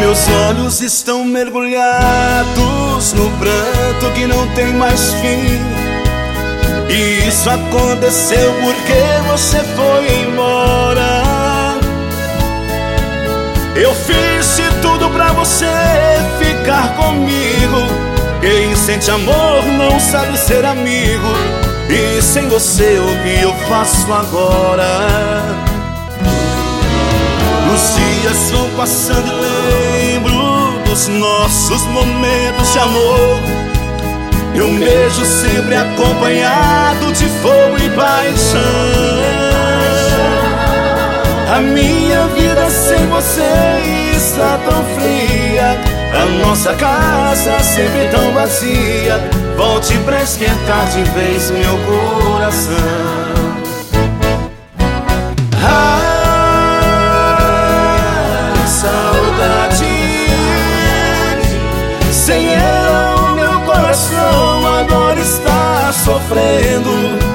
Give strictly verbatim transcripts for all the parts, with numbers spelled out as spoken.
Meus olhos estão mergulhados no pranto que não tem mais fim. E isso aconteceu porque você foi embora. Eu fiz de tudo pra você ficar comigo. Quem sente amor não sabe ser amigo. E sem você o que eu faço agora? Os dias vão passando e lembro dos nossos momentos de amor. E um beijo sempre acompanhado de fogo e paixão. A minha vida sem você está tão fria, a nossa casa sempre tão vazia. Volte pra esquentar de vez meu coração. Sem ela o meu coração agora está sofrendo.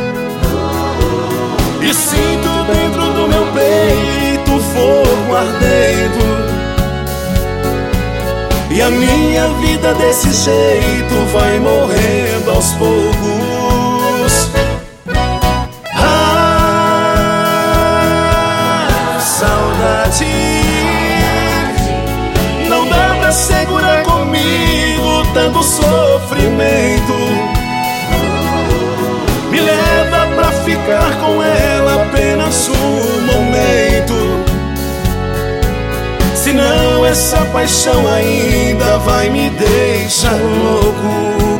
E sinto dentro do meu peito fogo ardendo. E a minha vida desse jeito vai morrendo aos poucos. Ah, saudade, não dá pra segurar comigo tanto sofrimento. Me leva pra ficar com ela apenas um momento. Senão essa paixão ainda vai me deixar louco.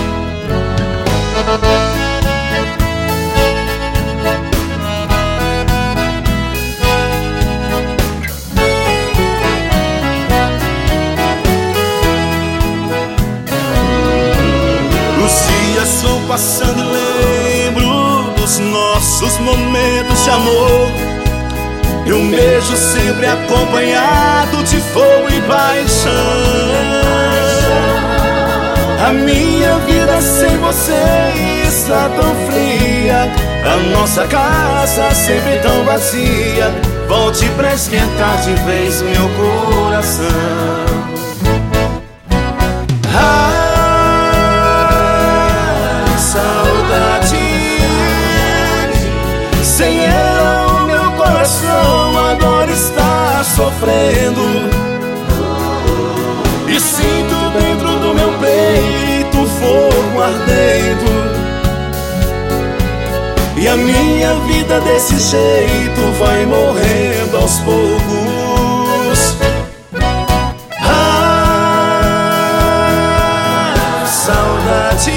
Estou passando e lembro dos nossos momentos de amor. E um beijo sempre acompanhado de fogo e paixão. A minha vida sem você está tão fria, a nossa casa sempre tão vazia. Volte pra esquentar de vez meu coração. Sem ela o meu coração agora está sofrendo. E sinto dentro do meu peito fogo ardendo. E a minha vida desse jeito vai morrendo aos poucos. Ah, saudade,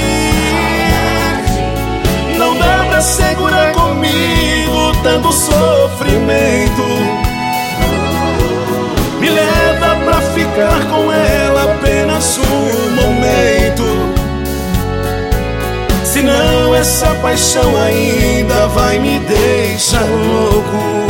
não dá pra segurar comigo tanto sofrimento. Me leva pra ficar com ela apenas um momento. Senão essa paixão ainda vai me deixar louco.